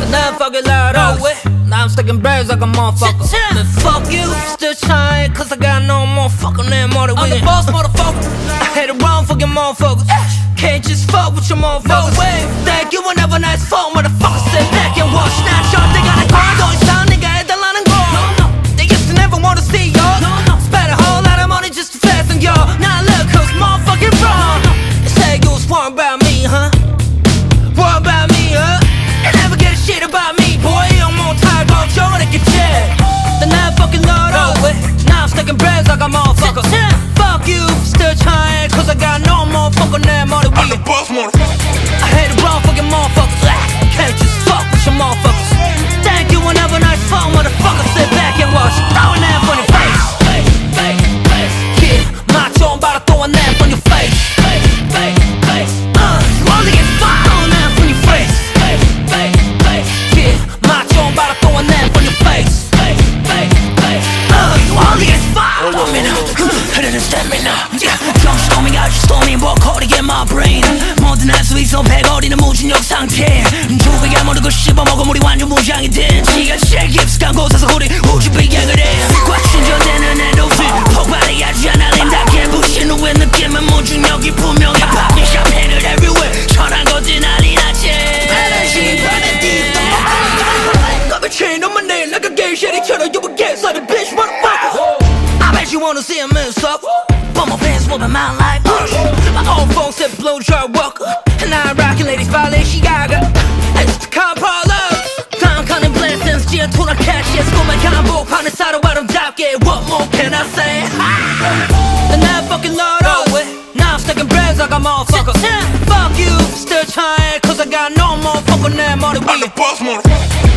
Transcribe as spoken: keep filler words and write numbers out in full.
난 fucking loud out. Now I'm stacking breads like a motherfucker. Man, fuck you, still trying, cause I got no motherfucker than more than we. I'm the boss, motherfucker. I hate the wrong fucking motherfuckers. Can't just fuck with your motherfuckers. No way. Thank you, whenever nice phone, motherfucker. Sit back and watch. Now, short, they got a car, don't sound, nigga, 해달라는 거. No, no. They used to never wanna see y'all. No, no. Spend a whole lot of money just to flex on y'all. Now look, cause motherfucking wrong. They say you was worried about me, huh? Worried about me, huh? They never get a shit about me, boy. I'm on time, go join it, get checked. Then I fucking load over. Now I'm stacking breads like a motherfucker. Fuck you, still trying, cause I got no motherfucker now, more than we. I'm the boss, motherfucker. I hate the wrong fucking motherfuckers. Can't just fuck with your motherfuckers. Thank you, whenever nice phone, motherfucker. Sit back and watch. Throwing that on your face. Yeah, macho, I'm about to throw an app on your face. Uh, you only get five on that on your face. Yeah, macho, I'm about to throw an app on your face. Uh, you only get five on me now. Understand me now. 정신 오면 아주 stormy 워커리게 my brain. 뭐든 할 수 있어 배거리는 무중력 상태. 주위에 모르고 씹어먹어 물이 완전 무장이 된 지가 제일 깊숙한 곳에서 우리 우주 비행을 해. 꽉 충전되는 엔도핀 폭발이 아주 아날린다게 부신 후에 느끼는 무중력이 분명해. 팝이 샴페인을 everywhere 천한 거지 난리 났지. 에너지 반에 띄던 먹고 Got the chain on my neck like a gay shitty처럼 You a gas like a bitch motherfucker. I bet you wanna see a man suffer. But my fans moving my life. My own phone said blow dry walker. And I'm rocking ladies Balenciaga. It's the car parlor. I'm counting blessings. 지연 투나 cash. Yes, go my combo. 파는 사러 아름답게. What more can I say? And I fucking load over. Now I'm stacking breads like a motherfucker. Fuck you, still trying. Cause I got no motherfucker now more than we. I'm the boss, motherfucker.